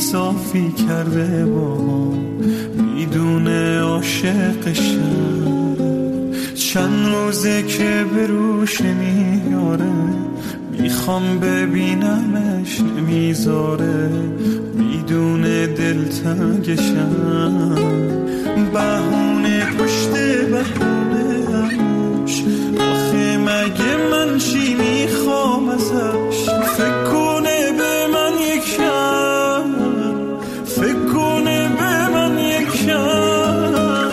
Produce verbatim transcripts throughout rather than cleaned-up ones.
صافی کرده با میدون عاشقشم. چند روزه که به روش نمیاره، میخوام ببینمش نمیذاره، میدون دلتنگشم. بهونه پشت بهونه همش، آخه مگه من چی میخوام ازش؟ فکر کنه به من یکم، فکر کنه به من یکم.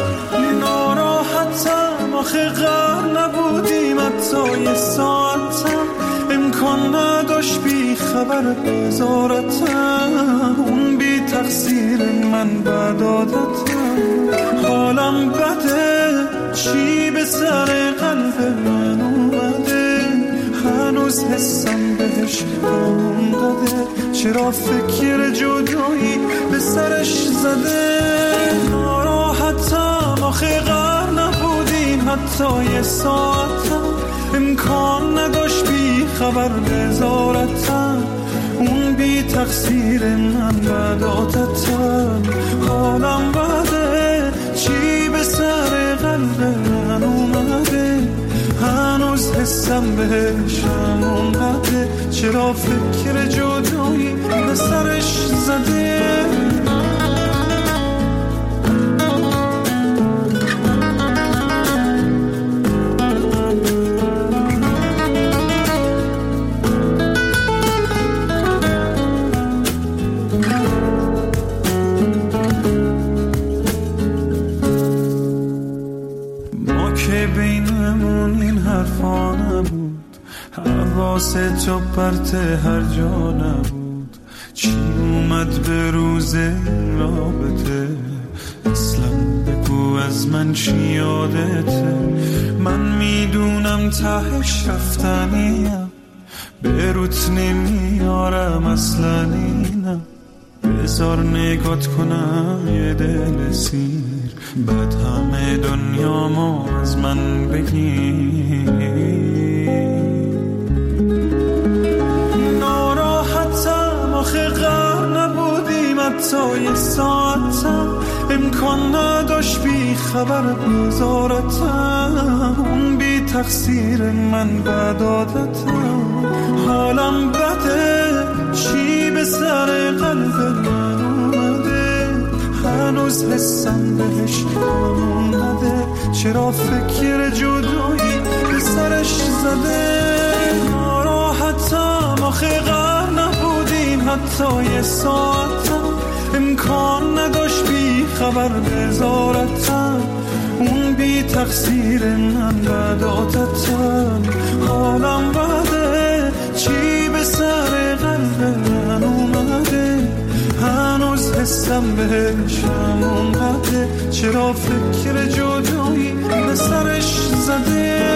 ناراحتم آخه غر نبودیم حتی یه ساعتم، امکان نداشت بی خبر بزارتم. اون بی تقصیر من بد عادتم، حالم بده چی به سر قلب من اومده، هنوز حسم بهش همون قده. چرا فکر جدایی به سرش زده؟ ناراحتم آخه غر نبودیم حتی یه ساعتم، امکان نداشت بی خبر بزارتم. اون بی تقصیر من بد عادتم، حالم بده چی به سر قلب من اومده، هنوز حسم بهش همون قده. چرا فکر جدایی به سرش زده؟ تو پرت هر جا نبود، چی اومد به روز رابطه؟ اصلا بگو از من چی یادته؟ من میدونم تهش رفتنیم، به روت نمیارم اصلا اینم. بذار نگات کنم یه دل سیر، بعد همه دنیامو از من بگیر. آخه غر نبودیم حتی یه ساعتم، امکان نداشت بی خبر بزارتم. اون بی تقصیر من بد عادتم، حالم بده چی به سر قلب من اومده، هنوز حسم بهش همون قده. چرا فکر جدایی به سرش زده؟ ناراحتم آخه غر نبودیم حتی یه ساعتم، امکان نداشت بی خبر بزارتم. اون بی تقصیر من بد عادتم، حالم بده چی به سر قلب من اومده، هنوز حسم بهش همون قده. چرا فکر جدایی به سرش زده؟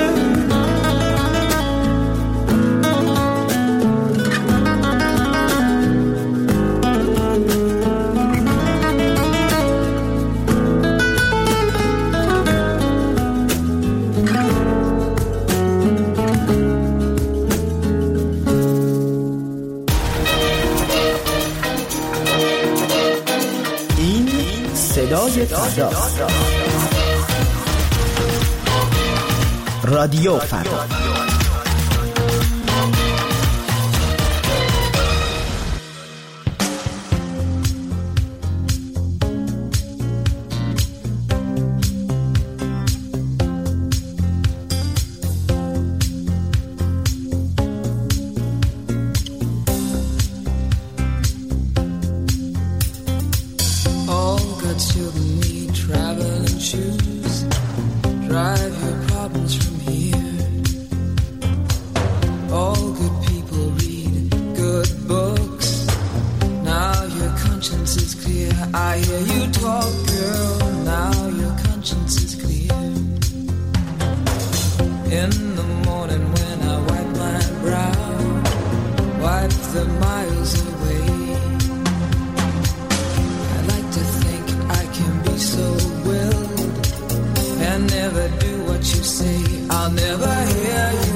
رادیو فردا.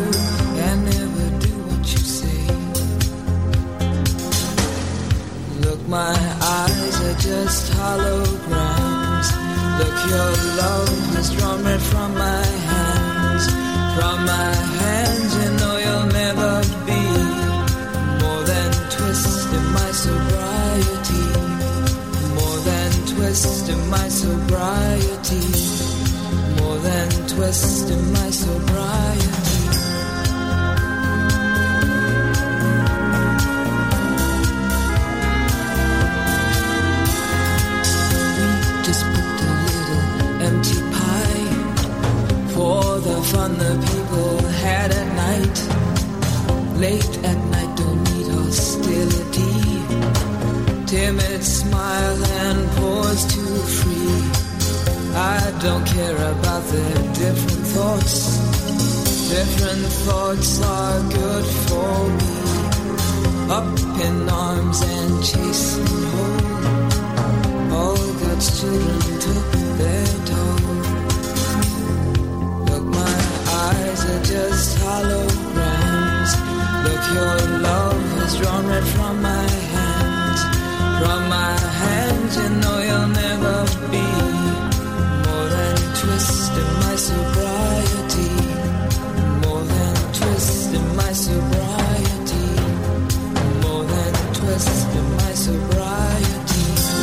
Look Look, my eyes are just holograms. Look, your love has drawn red from my hands. From my hands, you know you'll never be more than twist in my sobriety. More than twist in my sobriety. More than twist in my sobriety. Fun the people had at night. Late at night, don't need hostility. Timid smile and pause too free. I don't care about their different thoughts. Different thoughts are good for me. Up in arms and chasing home. All God's children took their toll. Eyes are just holograms. Look, your love has drawn red from my hands. From my hands, you know you'll never be more than twist in my sobriety. More than twist in my sobriety. More than twist in my sobriety.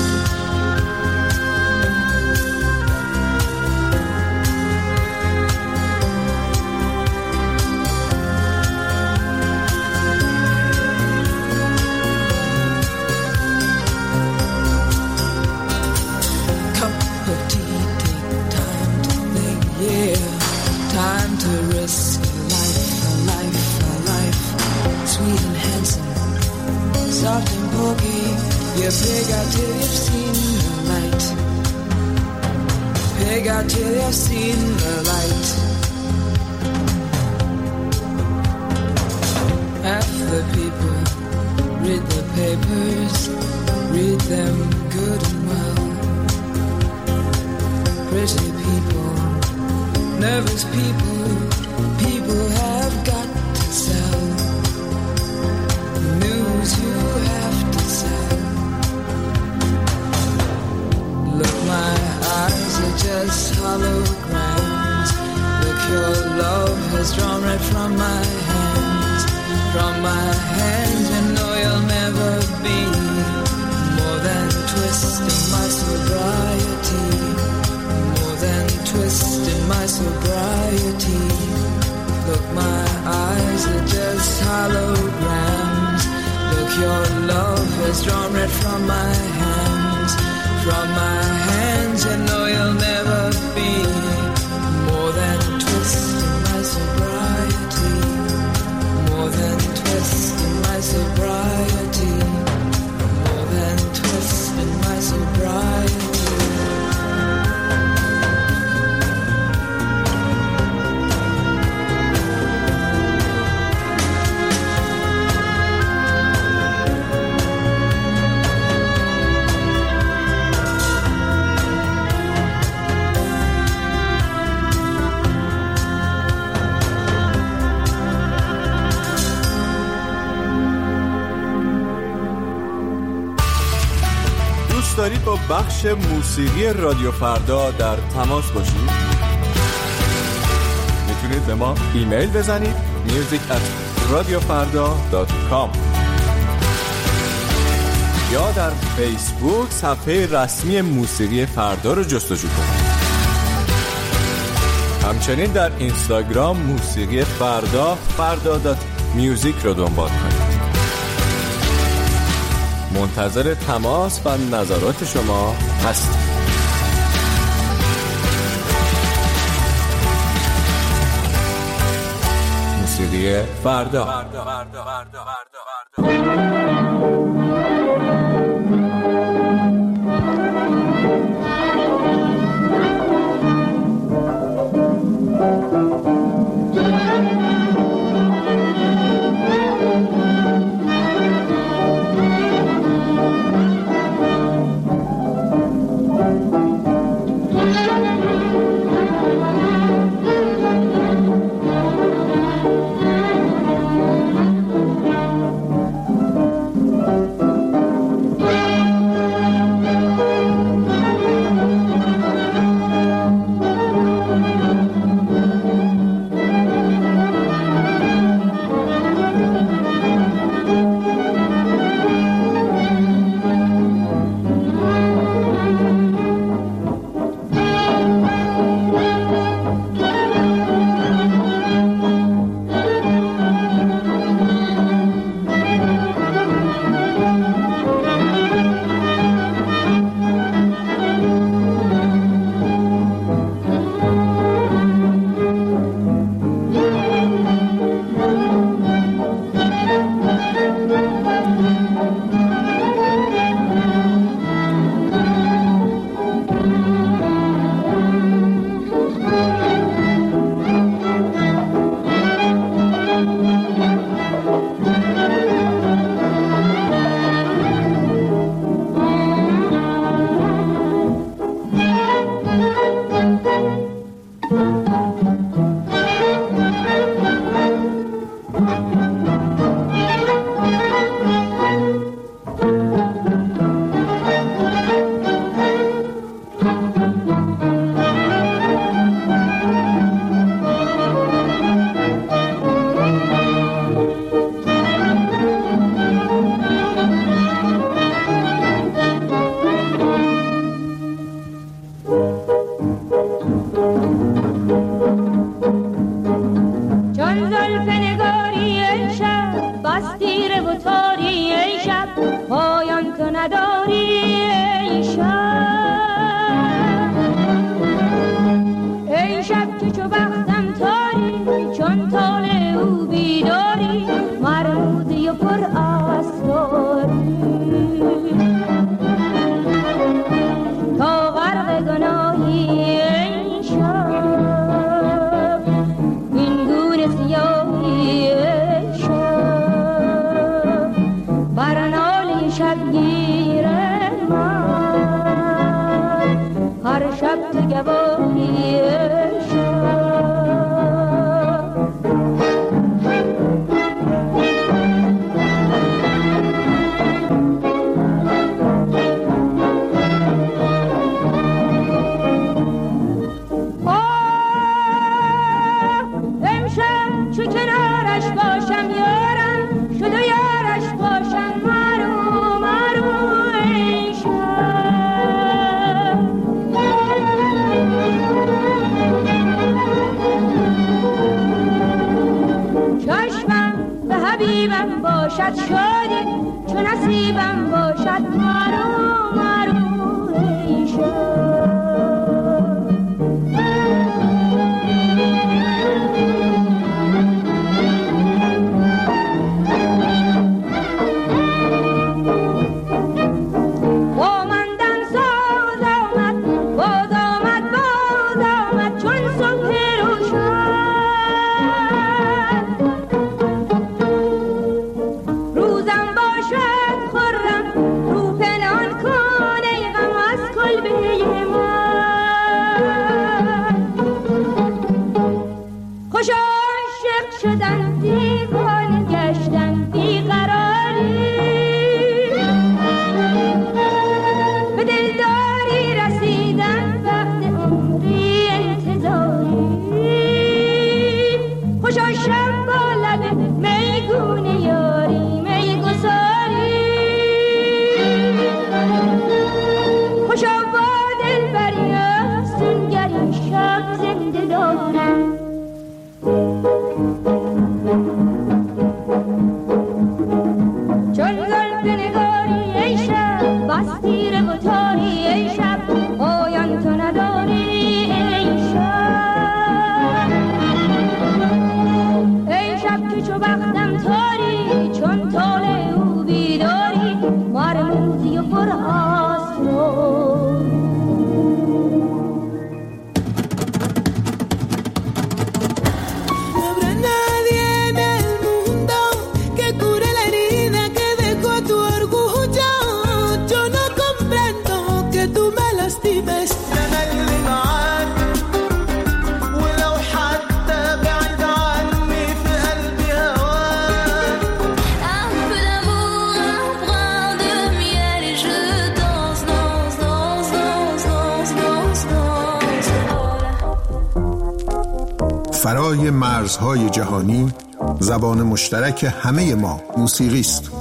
Time to risk a life, a life, a life. Sweet and handsome, soft and pokey. You pig out till you've seen the light. Pig out till you've seen the light. Half the people read the papers, read them good and well. Pretty people, nervous people, people have got to sell. News you have to sell. Look, my eyes are just holograms. Look, your love has drawn red from my hands. From my hands, you know you'll never be more than twist in my sobriety. More than twist in my sobriety. Look, my eyes are just holograms. Look, your love has drawn red from my hands. From my hands, you know you'll never be more than twist in my sobriety. More than twist in my sobriety. More than twist in my sobriety. دارید با بخش موسیقی رادیو فردا در تماس باشید؟ میتونید به ما ایمیل بزنید music at radiofarda dot com یا در فیسبوک صفحه رسمی موسیقی فردا رو جستجو کنید. همچنین در اینستاگرام موسیقی فردا فردا دات میوزیک رو دنبال کنید. منتظر تماس و نظرات شما هستیم. موسیقی فردا. تو گواهی باشد شادی چون نصیبم باشد مرو مرو ای شاد با من دم ساز آمد باز آمد باز آمد چون صبح روشن شدن دیوانه گشتن بیقراری به دلداری رسیدن وقت عمری انتظاری خوشا شب با لب میگون یاری میگساری خوشا با دلبری افسونگری شب زنده داری چون زلف نگاری ای شب بس تیره و تاری ای شب پایان تو نداری ای شب ای شب که چو بختم تاری چون طالع او بیداری مرموزی و پر آسرار فرای مرزهای جهانی زبان مشترک همه ما موسیقی است.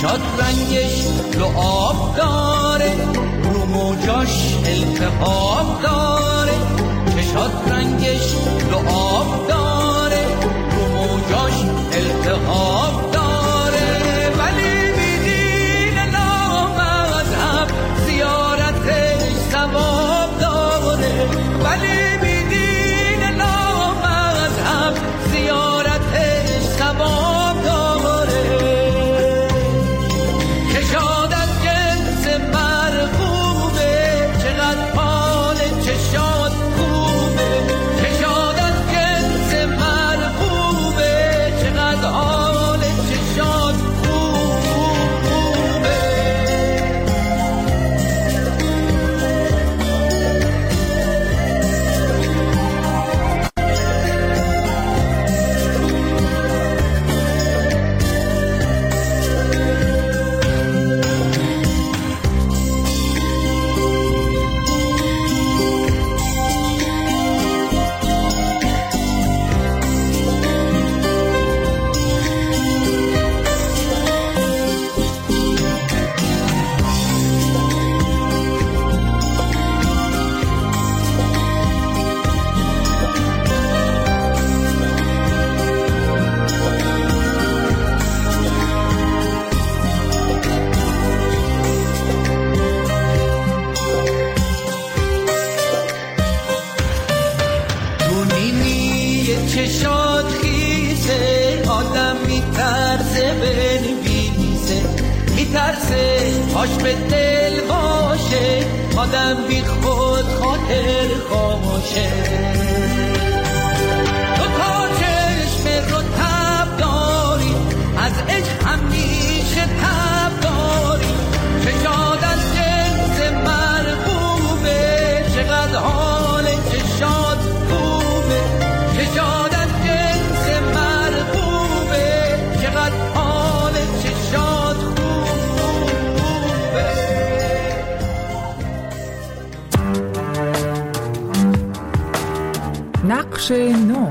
چشات رنگش لعاب داره، رو موجاش التهاب داره. چشات رنگش لعاب داره، رو موجاش التهاب داره. ولی بیدین نامذهب زیارتش ثواب داره. ولی بیدین نامذهب زیارتش ثواب داره. کشاد از جنس مرغوبه، چقدر حال چشاد خوبه. کشاد از جنس مرغوبه، چقدر حال چشاد خوبه. چشات خیسه آدم میترسه بنویسه، میترسه پاش به دل باشه، آدم بی خود خاطر خاموشه. تو تا چشم رو تب داری، از عشق همیشه تب داری. چشات از جنس مرغوبه، چقدر حال چشات خوبه. چشات از جنس مرغوبه، چقدر حال چشات خوبه. نقش نو.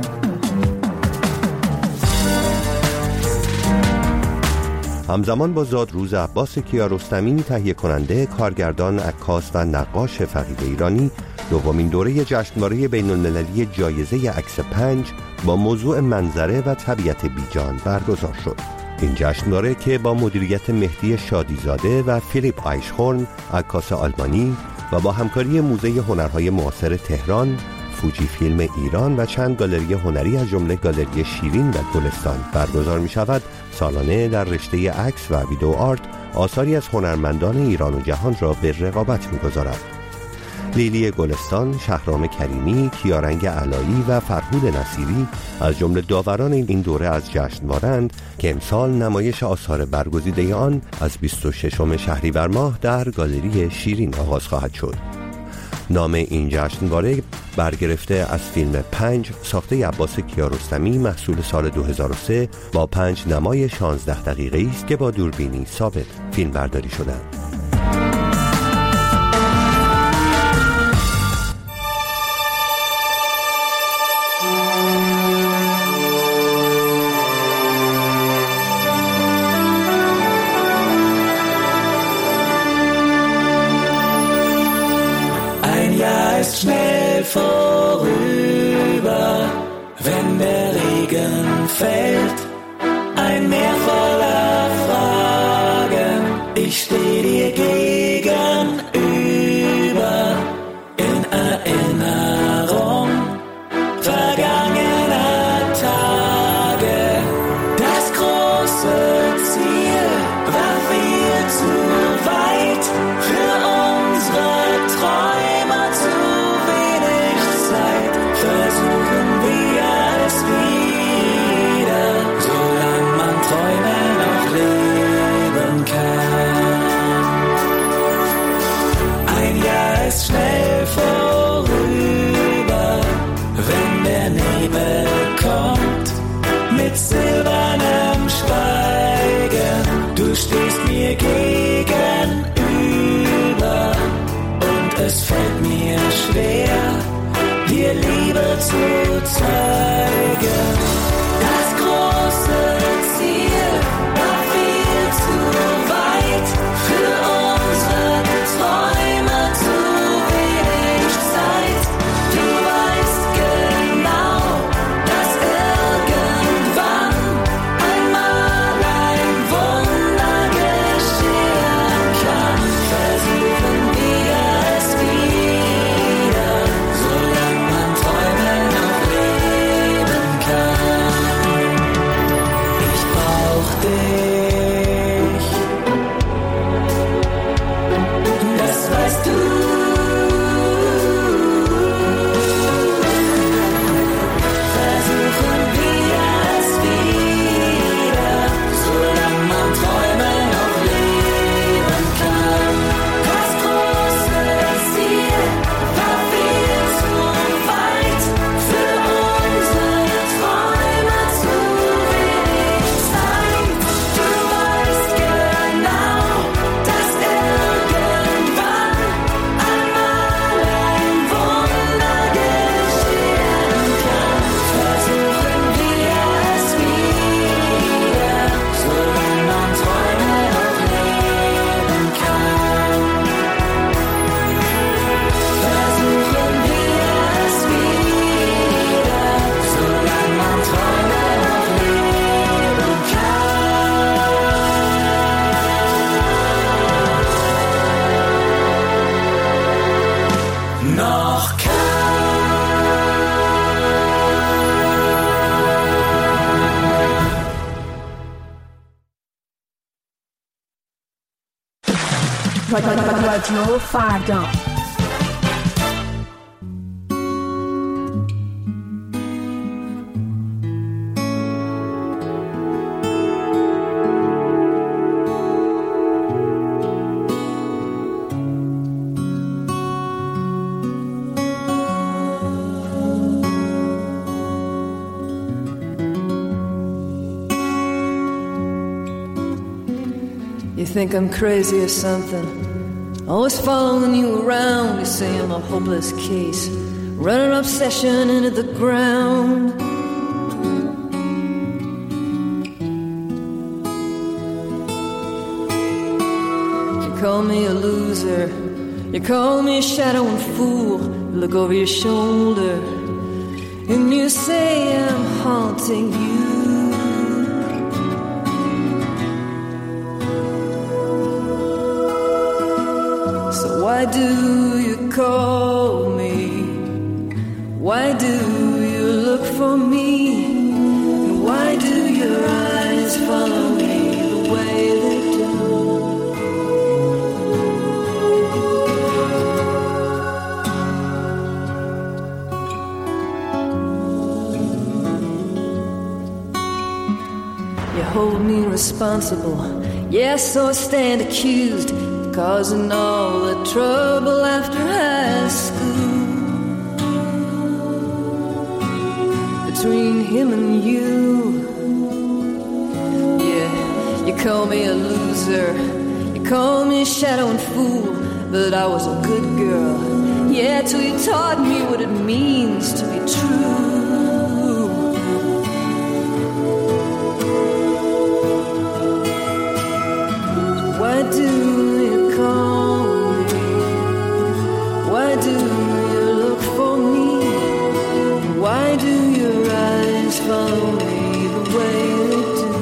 همزمان با زادروز عباس کیارستمی، تهیه کننده، کارگردان، عکاس و نقاش فقید ایرانی، دومین دوره جشنواره بین‌المللی جایزه عکس پنج با موضوع منظره و طبیعت بیجان برگزار شد. این جشنواره که با مدیریت مهدی شادیزاده و فیلیپ آیشهورن، عکاس آلمانی، و با همکاری موزه هنرهای معاصر تهران، فوجی فیلم ایران و چند گالری هنری از جمله گالری شیرین و گلستان برگزار می شود، سالانه در رشته عکس و ویدئو آرت آثاری از هنرمندان ایران و جهان را به رقابت می گذارد. لیلی گلستان، شهرام کریمی، کیارنگ علایی و فرهود نصیری از جمله داوران این دوره از جشنواره‌اند که امسال نمایش آثار برگزیده آن از بیست و ششم شهریور ماه در گالری شیرین آغاز خواهد شد. نام این جشنواره برگرفته از فیلم پنج ساخته عباس کیارستمی محصول سال دو هزار و سه با پنج نمای شانزده دقیقه‌ای است که با دوربینی ثابت فیلم برداری شدند. Schnell vorüber, wenn der Regen fällt, ein Meer voller Fragen, ich steh dir gegenüber, in Erinnerung vergangener Tage. Das große Ziel war viel zu weit für unsere Träume zu. Versuchen wir es wieder, solange man Träume noch leben kann. Ein Jahr ist schnell vorüber, wenn der Nebel kommt, mit silbernem Schweigen. Du stehst mir gegenüber und es fällt mir schwer, dir Liebe zu zeigen. Das große Ziel war viel zu رادیو فردا. You think I'm crazy or something? Always following you around. You say I'm a hopeless case, running obsession into the ground. You call me a loser, you call me a shadow and fool. You look over your shoulder and you say I'm haunting you. Why do you call me? Why do you look for me? And why do your eyes follow me the way they do? You hold me responsible, yes, so I stand accused, causing all the trouble after high school. Between him and you, yeah, you call me a loser, you call me a shadow and fool, but I was a good girl, yeah, till you taught me what it means to be true. Why do you call me? Why do you look for me? Why do your eyes follow me the way they do?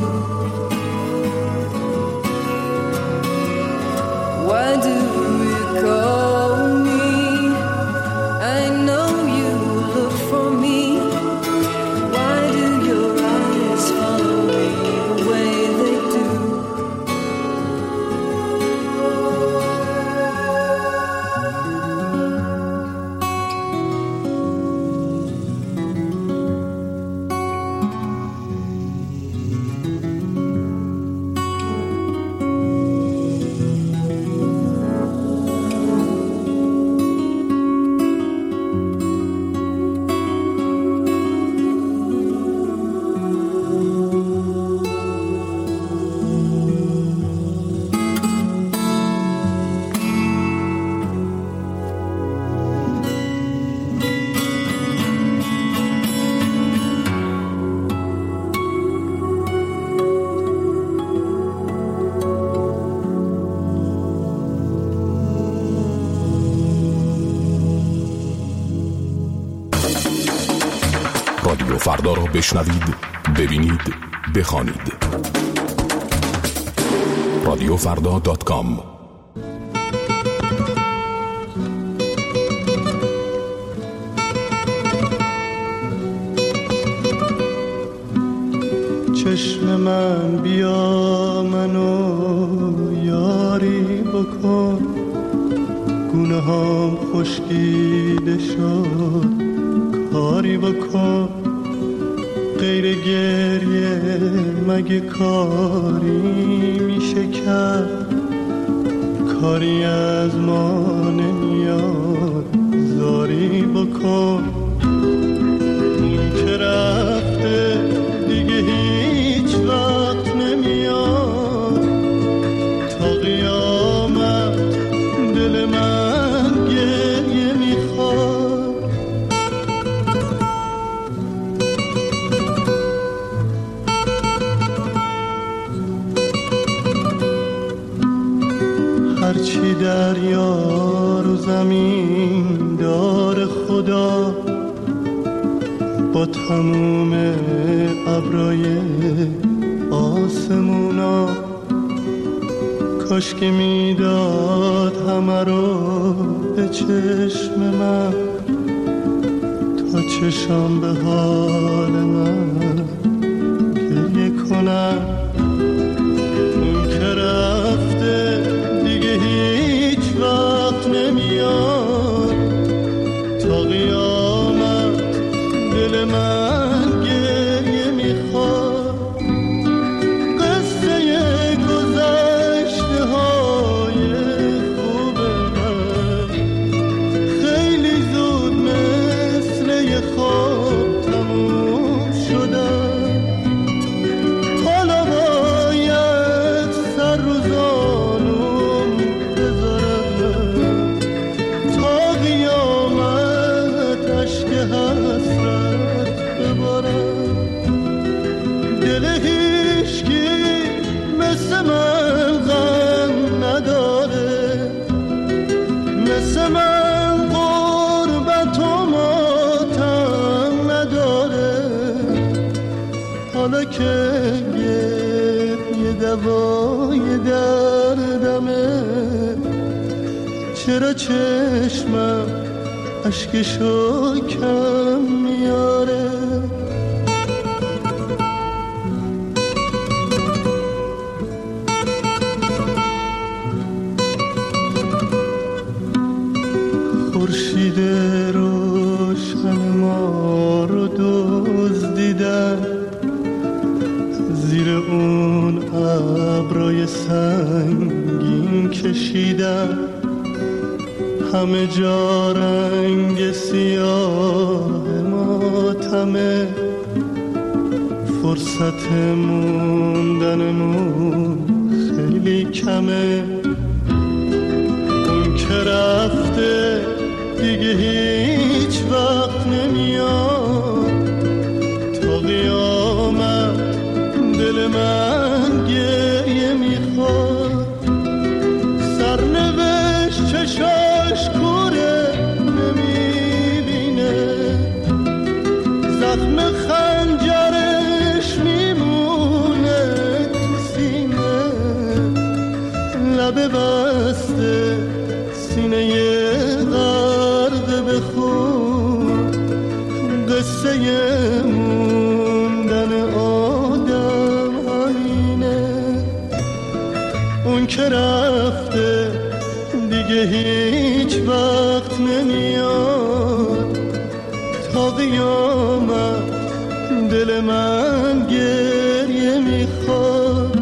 Why do you call me? I know you look for me. Why do your eyes follow me the way they do? رادیو فردا را بشنوید، ببینید، بخوانید. رادیو فردا دات کام. چشم من بیا منو یاری بکن، گونه هام خشکیده شد کاری بکن، غیر گریه مگه کاری میشه کرد، کاری از ما نمیاد زاری بکن، اون که رفته دیگه هیچ وقت نمیاد، تا قیامت دل من گریه میخواد. هرچی دریا رو زمین دار خدا، با تموم ابرای آسمونا، کاش که میداد همه رو به چشم من، تا چشم به حال من گریه کنم. اون که رفته دیگه هیچ که یه دوای دردمه، چرا چشمم اشکشو کم میاره؟ خورشید روشن ما رو دزدیدن، زیر اون ابرای سنگین کشیدن، همه جا رنگ سیاه ماتمه، فرصت موندنمون خیلی کمه. اون که رفته دیگه هیچ وقت نمیاد، تا قیامت دل من گریه میخواد. سرنوشت چشاش کوره نمیبینه، زخم خنجرش میمونه تو سینه، لبه بسته سینه غرق به خون، قصه موندن آدم همینه. اون که رفته دیگه هیچ وقت نمیاد، تا قیامت دل من گریه میخواد.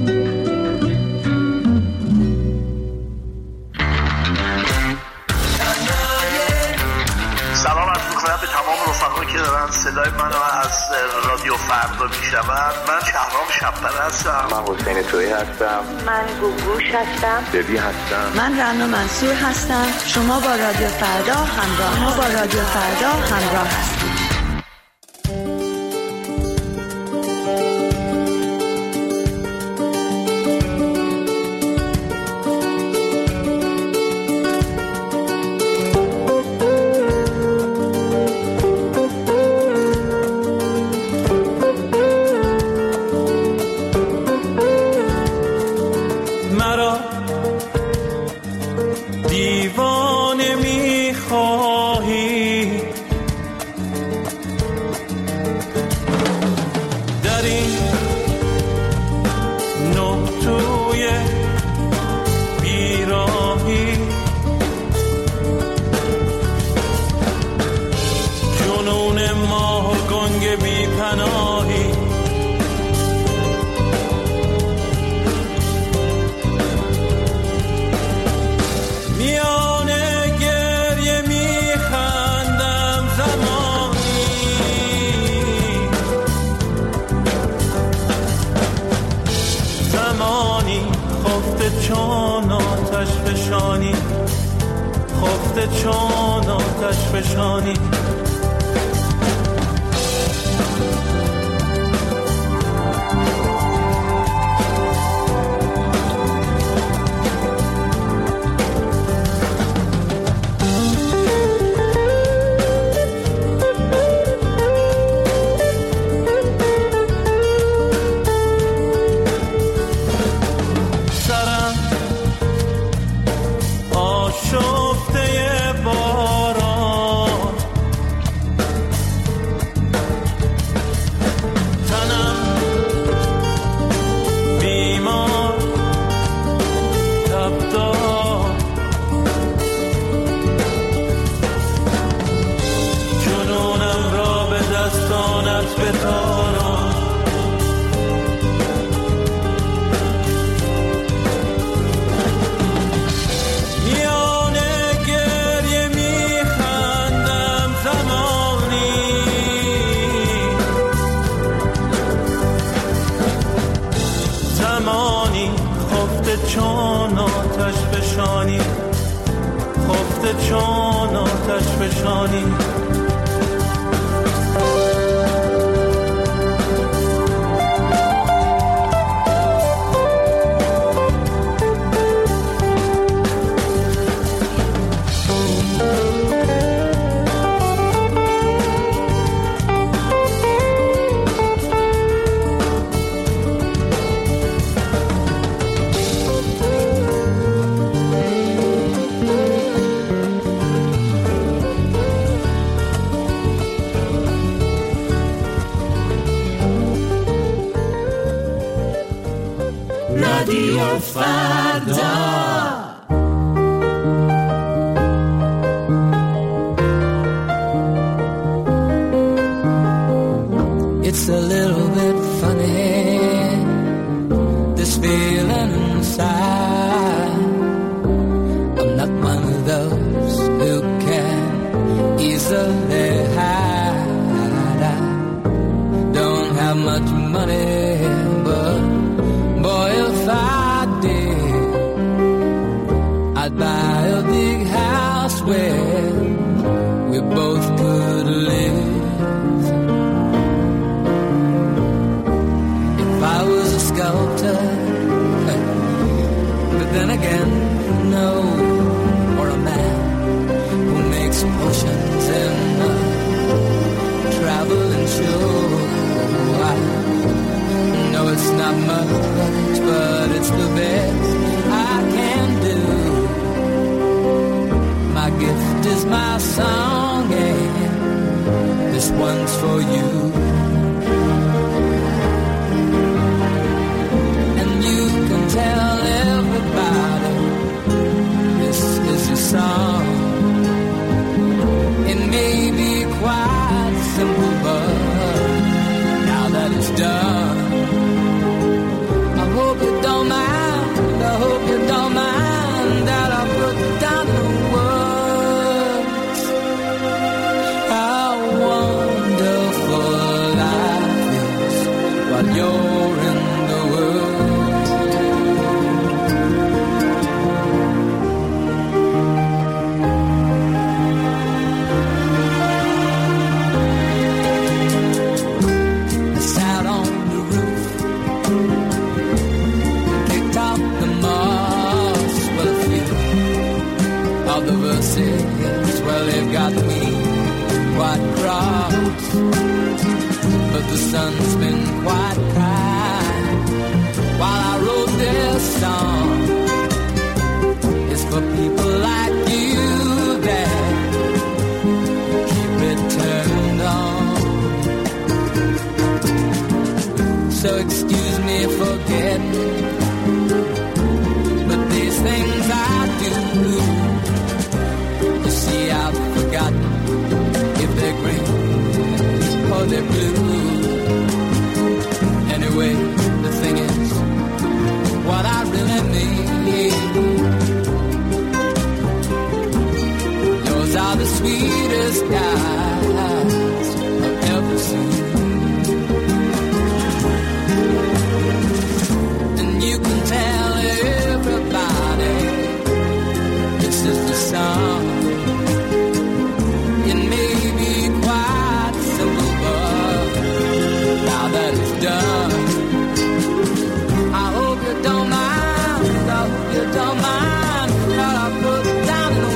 سلام عرض می‌کنم به تمام رفقایی که دارن صدای منو از رادیو فردا میشنون. من شهرام شب‌پره هستم. من حسین تویی هستم. من گوگوش هستم. دبی هستم. من رنا منصور هستم. شما با رادیو فردا همراه ما با رادیو فردا همراه هستید. چون آتش فشانی، خفته چون آتش فشانی. چون آتش فشانی، خفته چون آتش فشانی. فردا. It's a little bit funny, this feeling inside. I'm not one of those who can easily hide. I don't have much money, but boy, if I did, I'd buy a big house where we both could live. I was a sculptor, but then again, no, or a man who makes potions in a traveling show. I know it's not much, but it's the best I can do. My gift is my song, and this one's for you. Tell everybody this is your song. It may be quite simple, but now that it's done, I hope you don't mind, I hope you don't mind that I put down the words. How wonderful life is while you're in the world. Well, they've got me quite cross, but the sun's been quite kind while I wrote this song. It's for people like you that keep it turned on. So excuse me for getting, but these things I do, see, I've forgotten if they're green or they're blue. Anyway, the thing is, what I really need, yours are the sweetest eyes I've ever seen. And you can tell everybody this is the song. Done. I hope you don't mind, I hope you don't mind that I put down in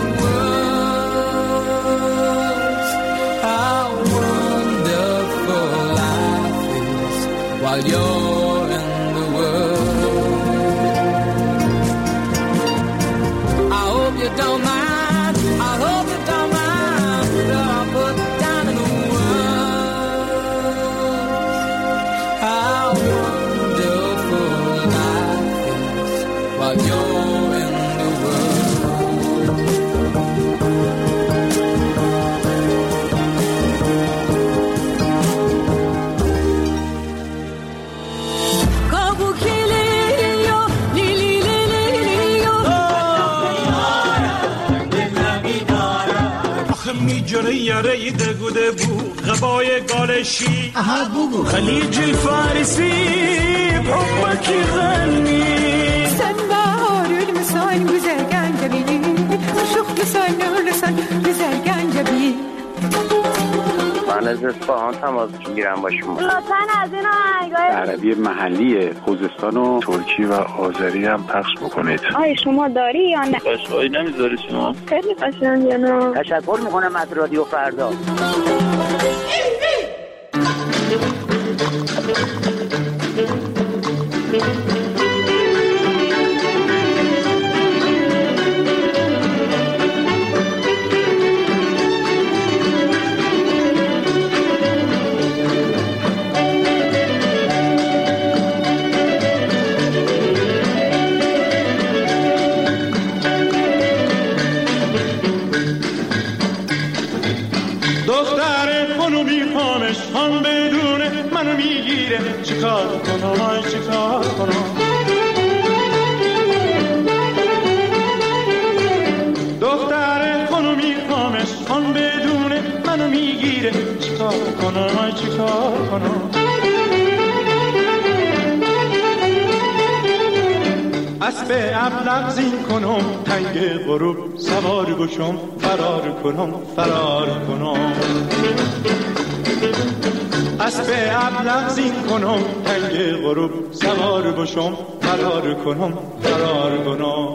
words how wonderful life is while you're in the world. I hope you don't mind, I hope you don't mind that I put down in words how wonderful life is while you're in the world. Kabukiliyo, lilililiyo. آخه میجره یاره دگو دگو غبای گالشی خليج الفارسي بحبك يغني Sonbahar ölmüsen güzel gencebi, ışıklısan ölürsen güzel gencebi. من از اصفهان تماس میگیرم با شما. لطفاً از این آهنگای عربی محلی خوزستان و ترکی و آذری هم پخش بکنید. آیا شما داری یا نه؟ قشقایی نمیذاری شما؟ خیلی قشنگه نه؟ تشکر میکنم از رادیو فردا. چیکار کنم آی چیکار کنم. دختر خونو میخوامش آن بدونه منو میگیره چیکار کنم آی چیکار کنم. اسب ابلق زین کنم تنگ غروب سوار بشم فرار کنم فرار کنم. اسب ابلق زین کنم تنگ غروب سوار بشم فرار کنم فرار کنم.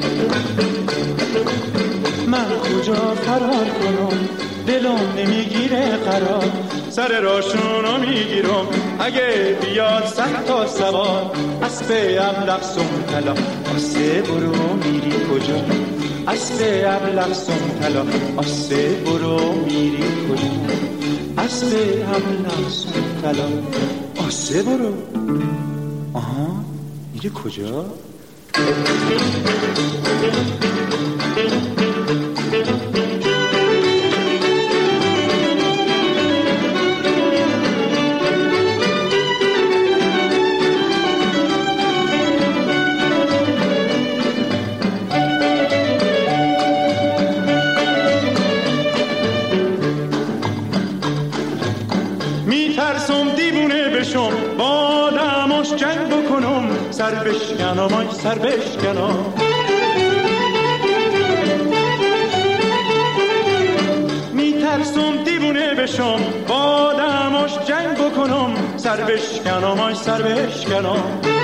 من کجا فرار کنم دلم نمیگیره قرار سر راشونو میگیرم اگه بیاد صد تا سوار. اسب ابلق سمتلا آسه برو میری کجا. اسب ابلق سمتلا آسه برو میری کجا. اسب ابلق سمتلا آسه برو آها میری کجا. با دماش جنگ بکنم سر بشکنم آی سر بشکنم. میترسم دیوونه بشم با دماش جنگ بکنم سر بشکنم آی سر بشکنم.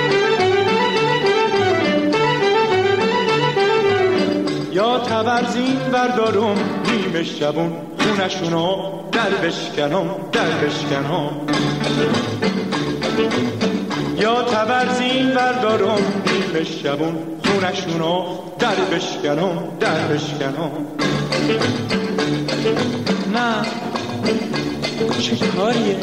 یا تبرزین بردارم نیمه شبون خونشونو در بشکنم در بشکنم. یا تبرزین بردارم نیمه شبون خونشونو در بشکنم در بشکنم. نه چه کاریه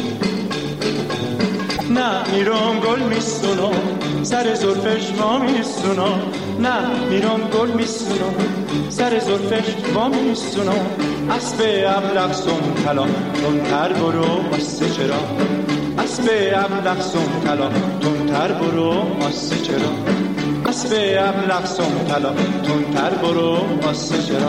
نه میرم گل میسونم سر زلفش ما میسونم. نه میرم گل میسونم سر زلفش ما میسونم. اسب ابلق سمتلا تندتر برو آسه چرا. اسب ابلق سمتلا تندتر برو آسه چرا. اسب ابلق سمتلا تندتر برو آسه چرا.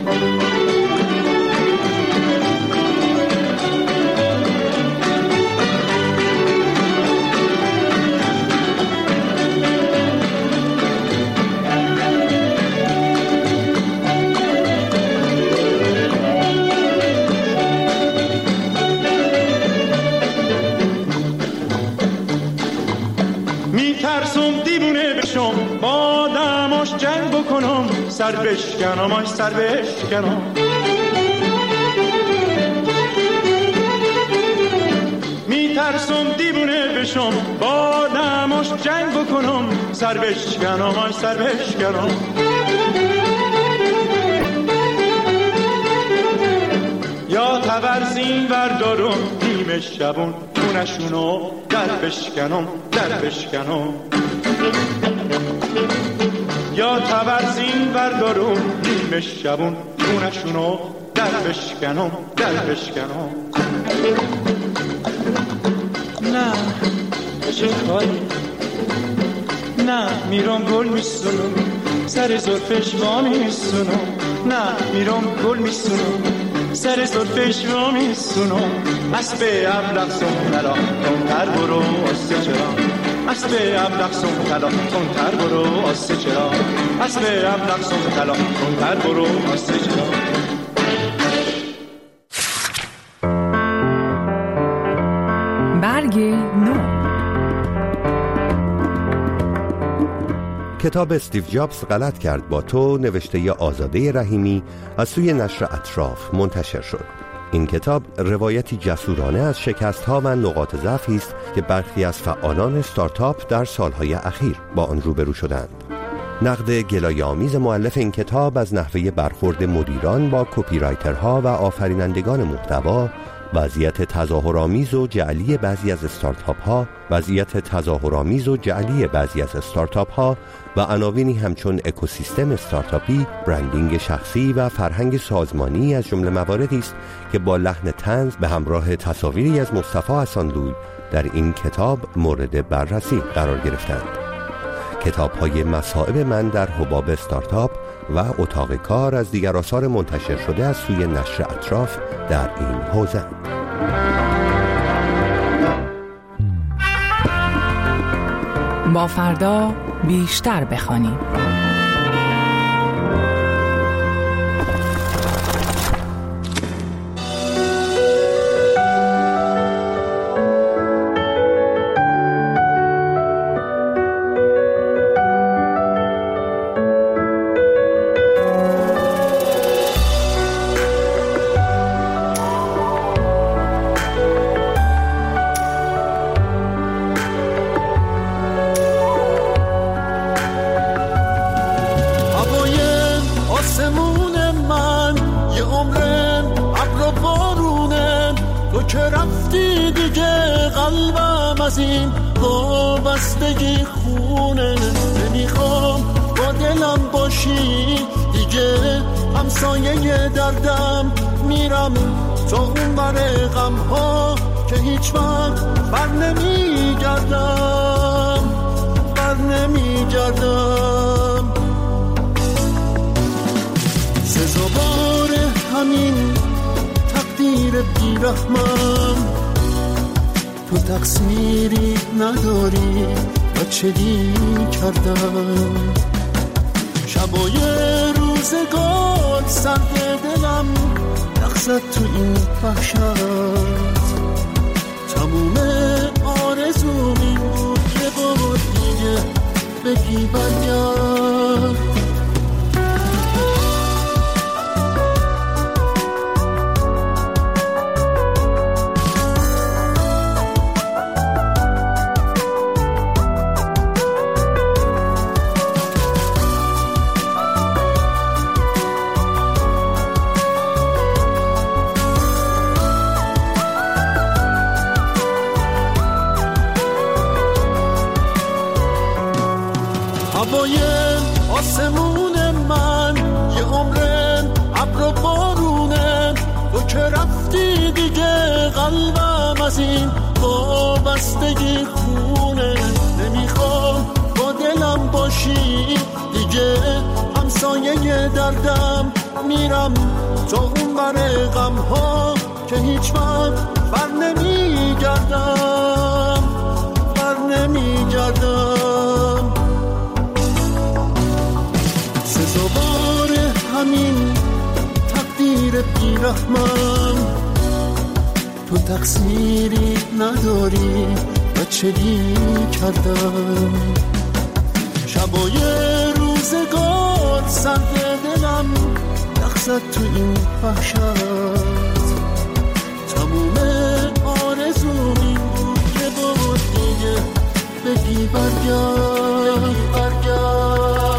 میترسم دیوونه بشم با دماش جنگ بکنم سر بشکنم آی سر بشکنم. میترسم دیوونه بشم با دماش جنگ بکنم سر بشکنم آی سر بشکنم. یا تبرزین بردارم نیمه شبون خونشونو در بشکنم در بشکنم. یا تبرزین بردارم نیمه شبون خونشونو در بشکنم در بشکنم. نه چه کاری نه میرم گل میسونم سر زلفش وا میسونم. نه میرم گل میسونم سر زلفش وا میسونم. اسب ابلق سمتلا تندتر برو آسه چرا. اسب ابلق سمتلا تندتر برو آسه چرا. اسب ابلق سمتلا تندتر برو آسه چرا. برگ نو. کتاب استیو جابز غلط کرد با تو نوشته ی آزاده رحیمی از سوی نشر اطراف منتشر شد. این کتاب روایتی جسورانه از شکست‌ها و نقاط ضعفی است که برخی از فعالان استارتاپ در سالهای اخیر با آن روبرو شدند. نقد گلایه‌آمیز مؤلف این کتاب از نحوه برخورد مدیران با کپی رایترها و آفرینندگان محتوا، وضعیت تظاهرآمیز و جعلی بعضی از استارتاپ ها، وضعیت تظاهرآمیز و جعلی بعضی از استارتاپ ها و عناوینی همچون اکوسیستم استارتاپی، برندینگ شخصی و فرهنگ سازمانی از جمله مواردی است که با لحن طنز به همراه تصاویری از مصطفی حسن‌لوی در این کتاب مورد بررسی قرار گرفتند. کتاب‌های مصائب من در حباب استارتاپ و اتاق کار از دیگر آثار منتشر شده از سوی نشر اطراف در این حوزه. با فردا بیشتر بخوانیم. از این وابستگی خونه نمیخوام با دلم باشی دیگه، همسایه دردم میرم تا اون بر غم ها که هیچ وقت بر نمیگردم بر نمیگردم. سزاوار همین تقدیر بیرحمم، تو تقصیری نداری و چه دی کردم. شبای روزگار سرد دلم نقصد تو این وحشت، تموم آرزومی بود که بار دیگه بگی برگرد. هوای آسمون من یه عمرن ابر و بارونه، تو که رفتی دیگه قلبم از این وابستگی خونه نمیخوام با دلم باشی دیگه، همسایه دردم میرم تا اون بر غم ها که هیچ وقت بر نمیگردم بر نمیگردم. سزاوار همین تقدیر بیرحمم، تو تقصیری نداری و چه دی کردم. شبای روزگار سرد دلم نقصد تو این وحشت، تموم آرزومی بود که بار دیگه بگی برگرد برگرد.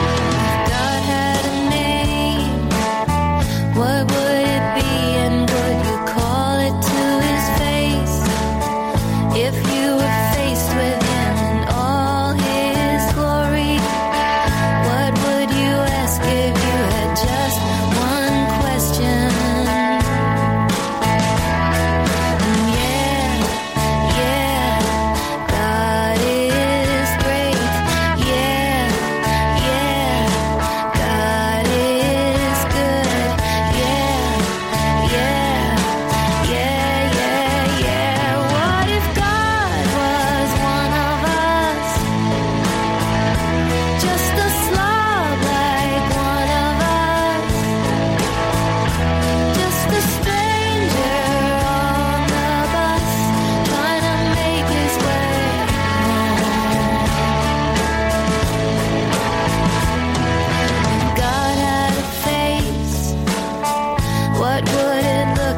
What would it be and would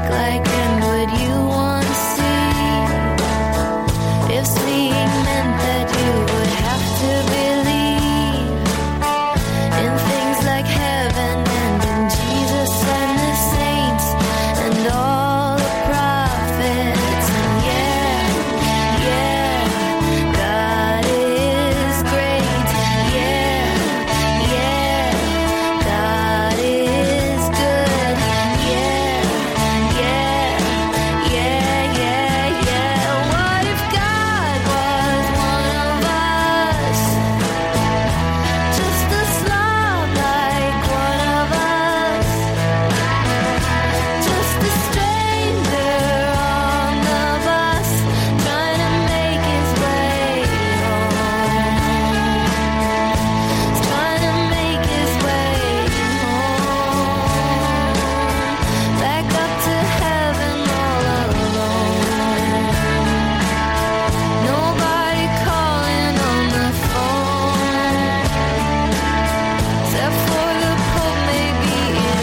look like and would you want to see? If seeing meant that you would have to believe in things like heaven and in Jesus and the saints and all the prophets. And yeah, yeah, God is great. Yeah, yeah, God is good. Yeah, yeah, yeah, yeah, yeah. What if God was one of us? Just a slob like one of us. Just a stranger on the bus trying to make his way home. Trying to make his way home. Back up to heaven all alone. Nobody calling on the phone except for the Pope, maybe in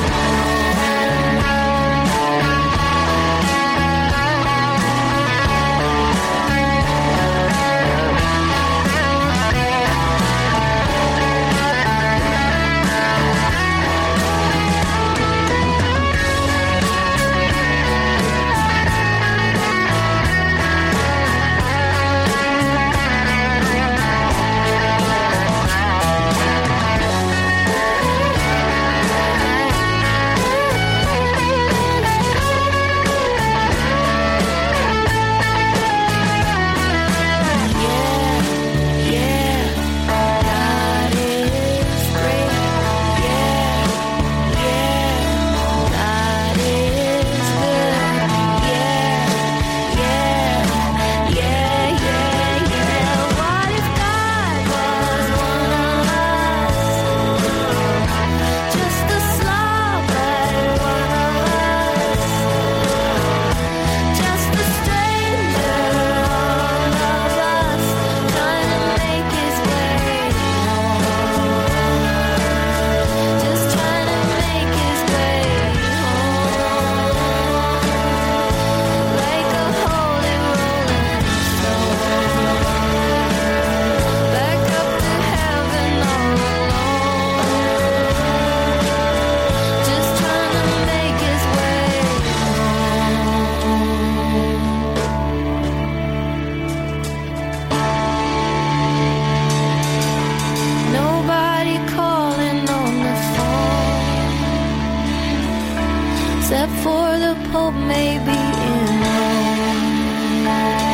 nobody calling on the phone except for the Pope, maybe in Rome.